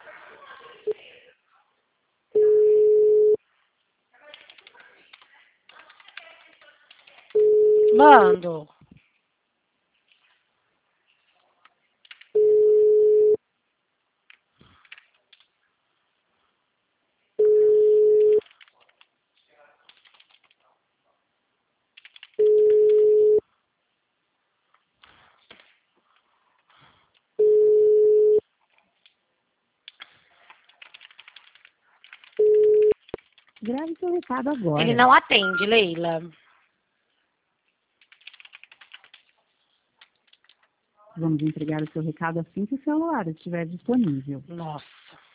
Mando. Grave seu recado agora. Ele não atende, Leila. Vamos entregar o seu recado assim que o celular estiver disponível. Nossa.